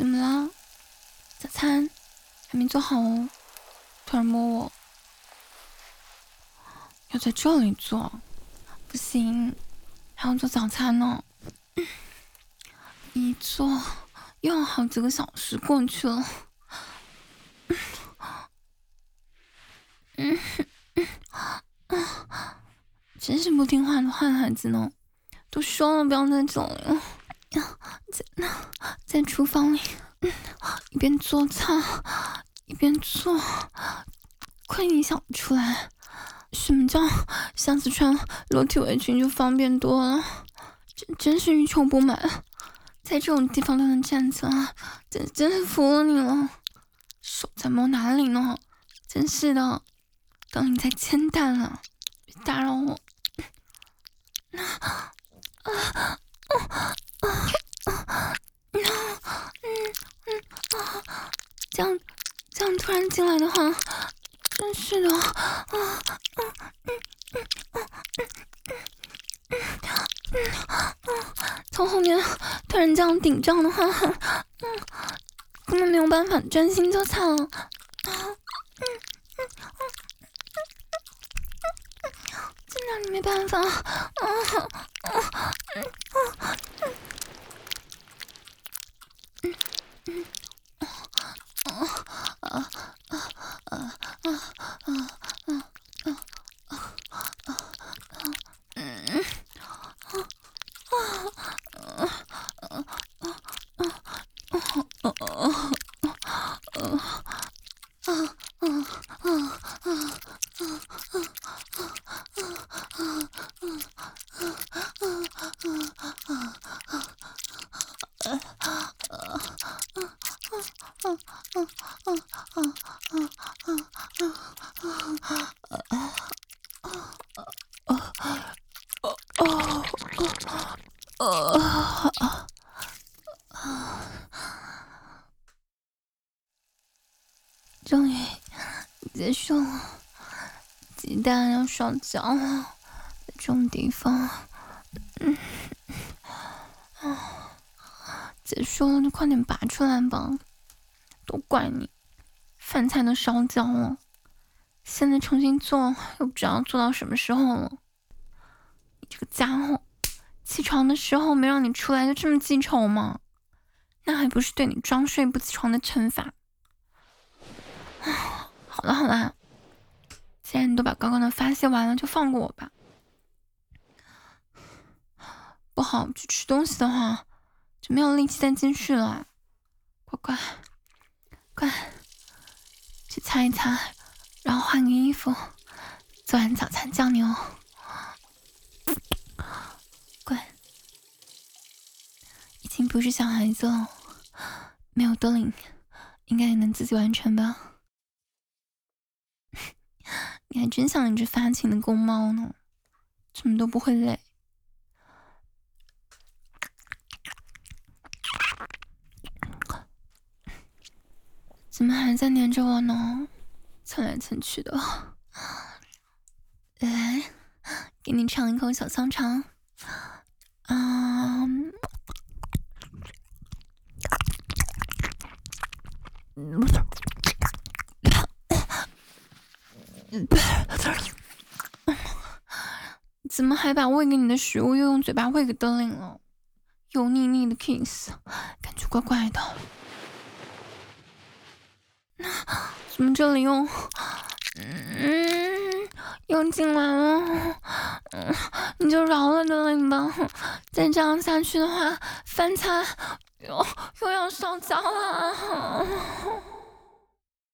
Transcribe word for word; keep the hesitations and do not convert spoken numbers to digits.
怎么了？早餐还没做好哦，突然摸我。要在这里做？不行，还要做早餐呢。嗯、一做又要好几个小时过去了。嗯嗯啊，真是不听话的坏孩子呢！都说了不要再走了。在在厨房里，嗯，一边做菜一边做，亏你想不出来，什么叫下次穿裸体围裙就方便多了，真真是欲求不满，在这种地方都能站起来，真真是服了你了。手在摸哪里呢？真是的，当你在煎蛋了，别打扰我。啊啊啊啊啊！嗯嗯啊，这样这样突然进来的话，真是的啊嗯嗯嗯嗯嗯嗯嗯嗯，从后面突然这样顶上的话，嗯，根本没有办法专心做菜了啊！嗯嗯嗯嗯，真让你没办法啊！啊啊嗯啊嗯。嗯嗯啊啊啊啊啊啊啊啊啊！嗯啊啊啊啊啊！终于结束了，鸡蛋要烧焦了，在这种地方，嗯啊，结束了就快点拔出来吧，都怪你，饭菜都烧焦了，现在重新做又不知道做到什么时候了。你这个家伙，起床的时候没让你出来就这么记仇吗？那还不是对你装睡不起床的惩罚。好了好了，既然你都把刚刚的发泄完了，就放过我吧。不好去吃东西的话，就没有力气再继续了。乖乖快去擦一擦，然后换个衣服，做完早餐叫你哦。乖，已经不是小孩子了，没有多领，应该也能自己完成吧。你还真像一只发情的公猫呢，怎么都不会累。怎么还在黏着我呢？蹭来蹭去的。来，给你尝一口小香肠。啊、嗯，怎么还把喂给你的食物又用嘴巴喂给德领了？油腻腻的 kiss， 感觉怪怪的。怎么这里又……嗯，又进来了。嗯，你就饶了德领吧。再这样下去的话，饭菜又又要烧焦了。